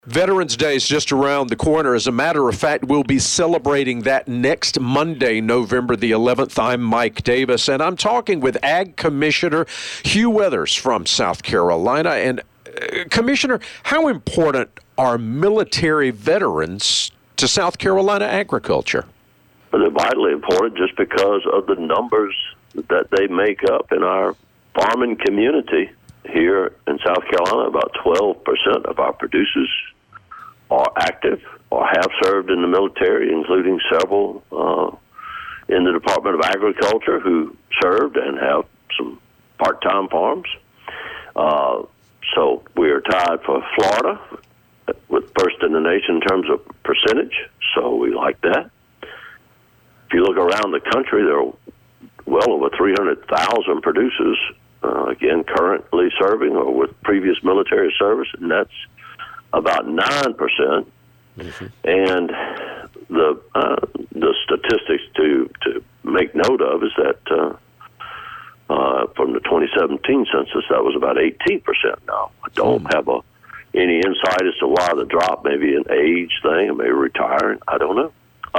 Veterans Day is just around the corner. As a matter of fact, we'll be celebrating that next Monday, November the 11th. I'm Mike Davis, and I'm talking with Ag Commissioner Hugh Weathers from South Carolina. And Commissioner, how important are military veterans to South Carolina agriculture? Well, they're vitally important just because of the numbers that they make up in our farming community. Here in South Carolina, about 12% of our producers are active or have served in the military, including several in the Department of Agriculture who served and have some part-time farms. So we are tied for Florida with first in the nation in terms of percentage, so we like that. If you look around the country, there are well over 300,000 producers again, currently serving or with previous military service, and that's about 9%. Mm-hmm. And the statistics to make note of is that from the 2017 census, that was about 18%. Now, I don't have any insight as to why the drop, maybe an age thing, maybe retiring, I don't know.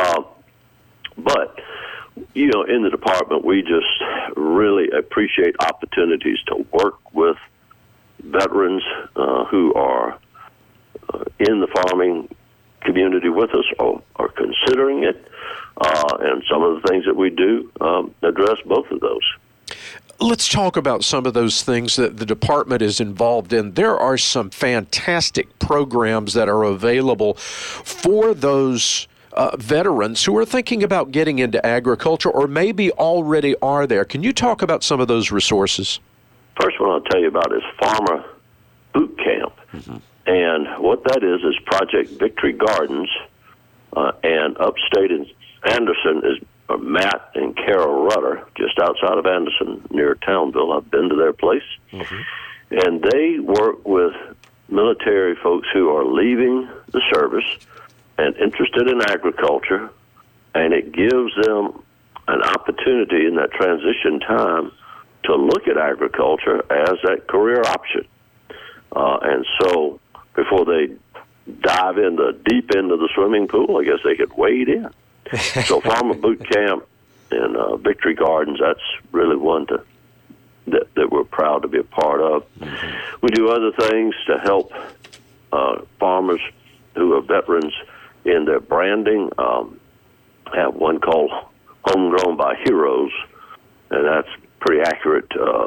But you know, in the department, we just really appreciate opportunities to work with veterans who are in the farming community with us or are considering it. And some of the things that we do address both of those. Let's talk about some of those things that the department is involved in. There are some fantastic programs that are available for those veterans who are thinking about getting into agriculture or maybe already are there. Can you talk about some of those resources? First one I'll tell you about is Farmer Boot Camp. Mm-hmm. And what that is Project Victory Gardens, and upstate in Anderson is Matt and Carol Rutter, just outside of Anderson near Townville. I've been to their place. Mm-hmm. And they work with military folks who are leaving the service and interested in agriculture, and it gives them an opportunity in that transition time to look at agriculture as that career option. And so before they dive in the deep end of the swimming pool, I guess they could wade in. So Farmer Boot Camp and Victory Gardens, that's really one that we're proud to be a part of. Mm-hmm. We do other things to help farmers who are veterans in their branding. Have one called Homegrown by Heroes, and that's pretty accurate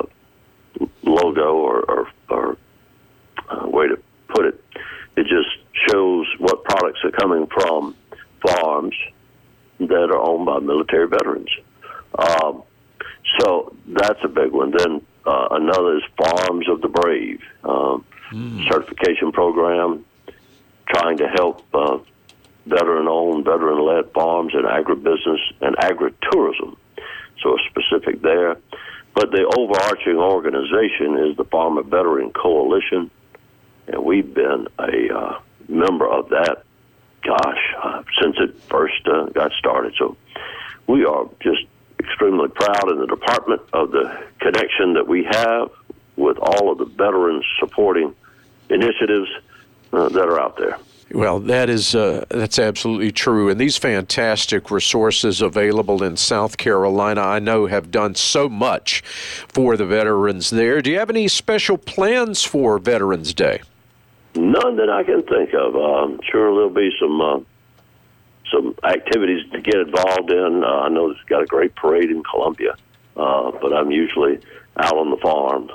logo or way to put it. It just shows what products are coming from farms that are owned by military veterans. So that's a big one. Then another is Farms of the Brave, certification program trying to help veteran-owned, veteran-led farms and agribusiness and agritourism. So specific there. But the overarching organization is the Farmer Veteran Coalition, and we've been a member of that, since it first got started. So we are just extremely proud in the department of the connection that we have with all of the veterans supporting initiatives that are out there. Well, that's absolutely true. And these fantastic resources available in South Carolina, I know, have done so much for the veterans there. Do you have any special plans for Veterans Day? None that I can think of. I'm sure there'll be some activities to get involved in. I know it's got a great parade in Columbia, but I'm usually out on the farm.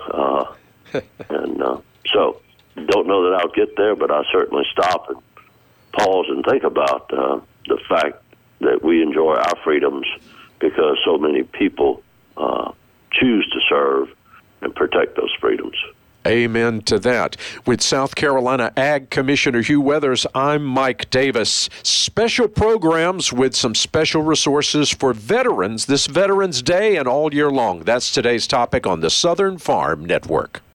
So don't know that I'll get there, but I certainly stop and pause and think about the fact that we enjoy our freedoms because so many people choose to serve and protect those freedoms. Amen to that. With South Carolina Ag Commissioner Hugh Weathers, I'm Mike Davis. Special programs with some special resources for veterans this Veterans Day and all year long. That's today's topic on the Southern Farm Network.